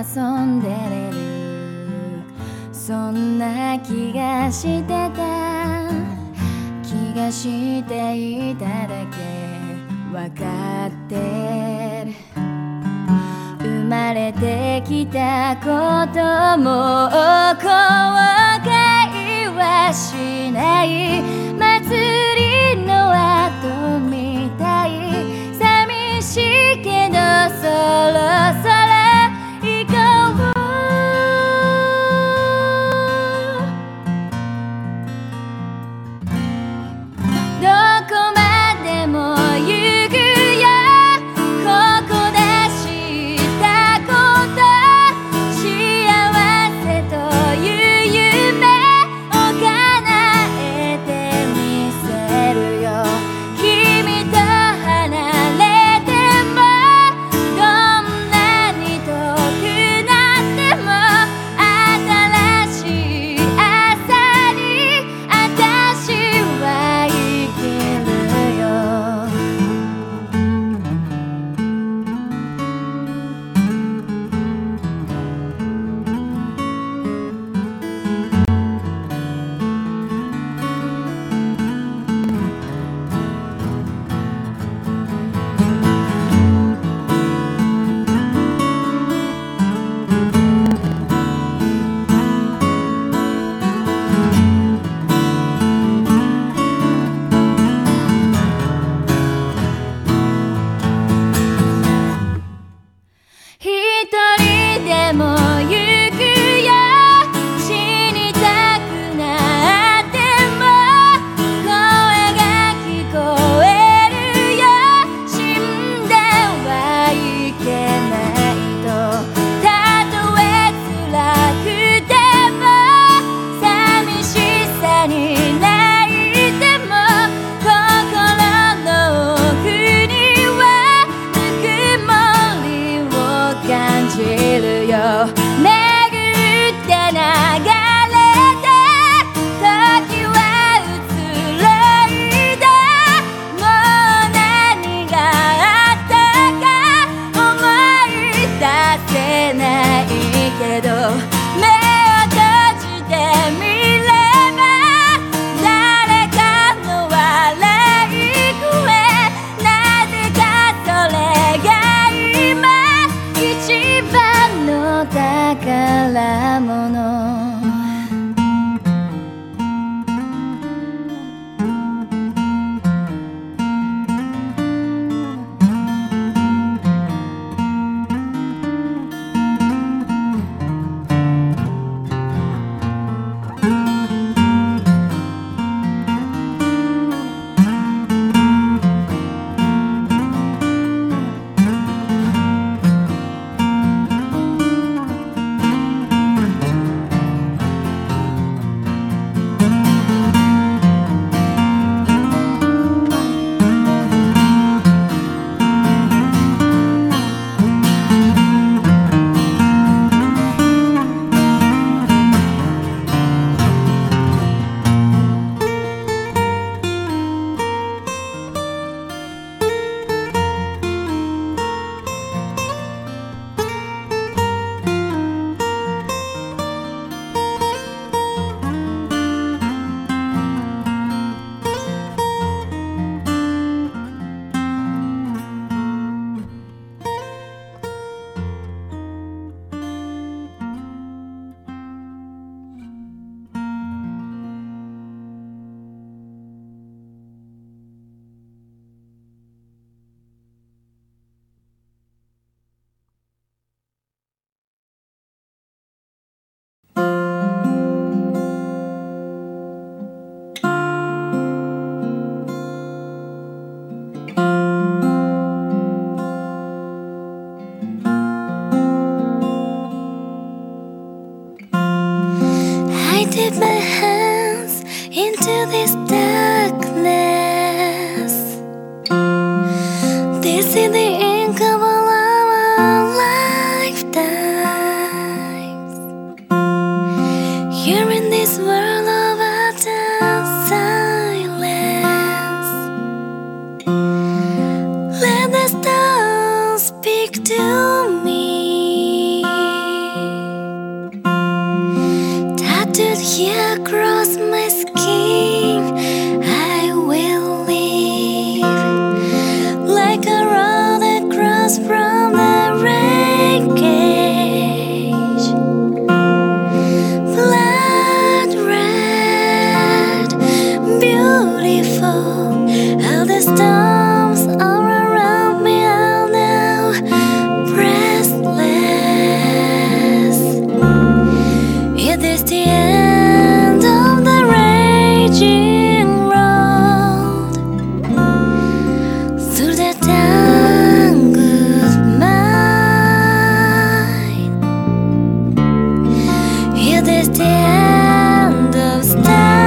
遊んでれる、そんな気がしてた、気がしていただけ分かってる。生まれてきたことも後悔はしない、祭りの後みたい、寂しいけどそろそろ行こう。どこまでも行くよ、ここで知ったこと、幸せという夢を叶えてみせるよ。君と離れてもどんなに遠くなっても、新しい朝に私は生きるよ。一人でも行くよ、死にたくなっても声が聞こえるよ。死んではいけないと、たとえ辛くても寂しさに泣いても、心の奥にはぬくもりを感じるよ。巡って流れて時は移ろいだ、もう何があったか思い出せないけど、目を閉じてみれば誰かの笑い声、なぜかそれが今一番の宝物。Dip my hands into this darkness. This is the ink of all our lifetimes. Here in this world of utter silence, let the stars speak to me. tattooed here across my skin. I will live like a road across from the wreckage. Blood red, beautiful. All the storms all around me are now breathless. It is the end.